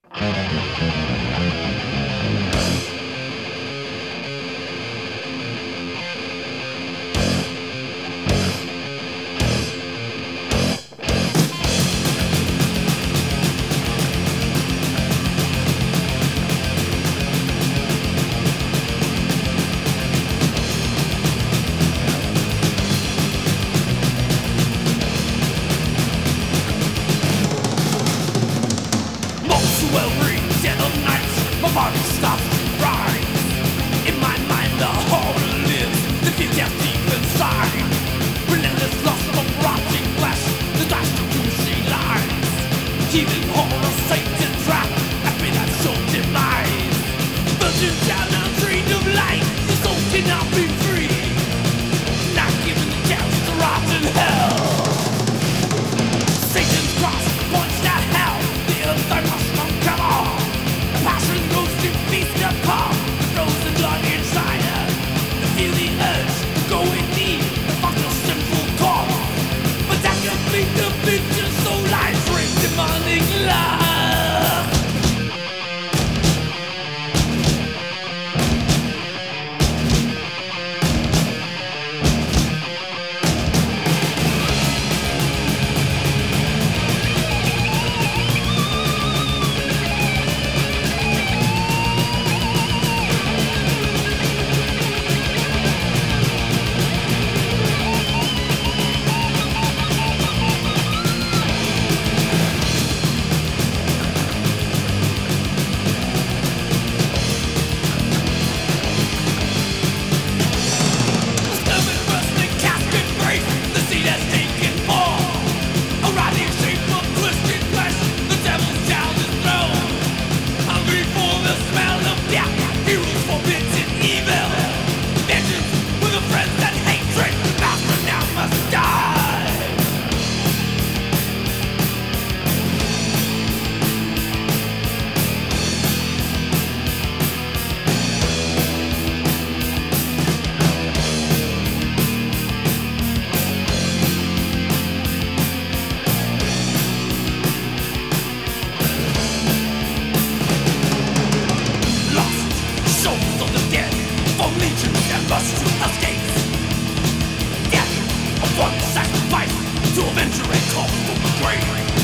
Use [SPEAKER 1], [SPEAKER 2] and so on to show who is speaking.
[SPEAKER 1] My body stops to rise. In my mind the horror lives, the fear deep inside. Relentless lust of rotting flesh, the distribution lies. Healing horror, Satan trap, happy that soul demise. Virgin down on train of light, the soul cannot be free. Not given the chance to rot in hell. Satan's cross points to hell, the earth I must uncover. Passion goes to feast upon the frozen blood inside her. To feel the urge, go in need, the fucking simple cause. But that can be the vision, so life brings demanding love. Must to escape death of one sacrifice to avenge a call from the grave.